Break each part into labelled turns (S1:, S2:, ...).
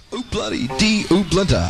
S1: Oh bloody D, oh bludder.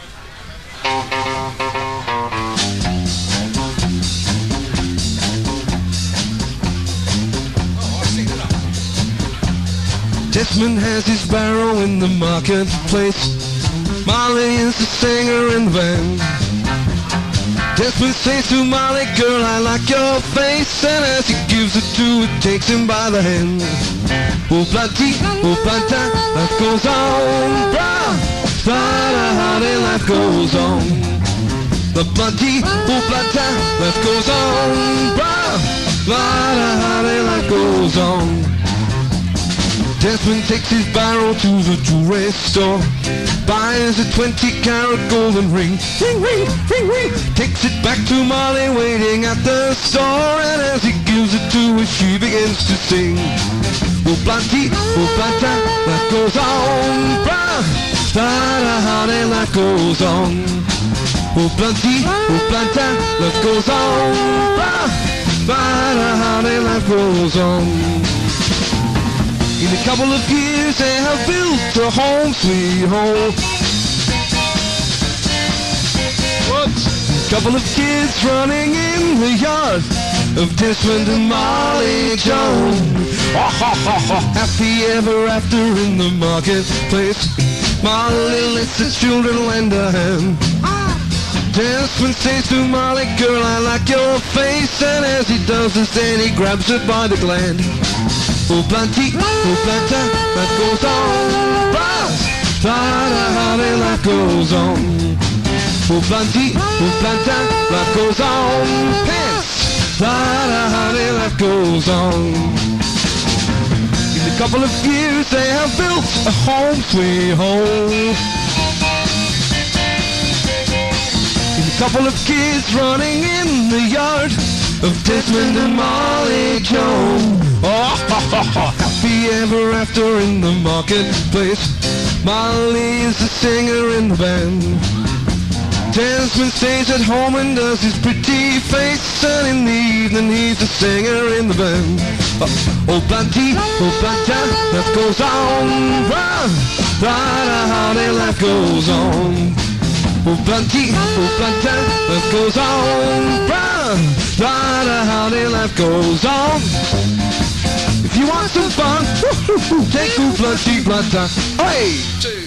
S1: Desmond has his barrow in the marketplace. Molly is the singer in the band. Desmond says to Molly, girl, I like your face. And as he gives it to her, takes him by the hand. Oh bloody, life goes on. Blah, bloody, life goes on. The bloody, life goes on. Blah, bloody, life goes on. Desmond takes his barrel to the jewelry store, buys a 20-carat golden ring, ring, ring, ring, ring. Takes it back to Molly waiting at the store, and as he gives it to her, she begins to sing. Oh bloody, life goes on. Blah, bloody, life goes on. Oh bloody, life goes on. Blah, bloody, life goes on. In a couple of years they have built a home sweet home. What? A couple of kids running in the yard of Desmond and Molly Jones. Happy ever after in the marketplace. Molly lets the children lend a hand. Desmond says to Molly, girl, I like your face. And as he does this, then he grabs her by the gland. Oh bloody, life goes on. Bloody, life goes on. Oh bloody, life goes on. Pants, bloody, life goes on. In a couple of years they have built a home sweet home. In a couple of kids running in the yard of Desmond and Molly Jones. Oh, happy ever after in the marketplace. Molly is the singer in the band. Desmond stays at home and does his pretty face, and in the evening he's the singer in the band. Oh bloody, life goes on. Bloody, life goes on. Oh bloody, life goes on. Bloody, life goes on. If you want some fun, take a bloody, hey!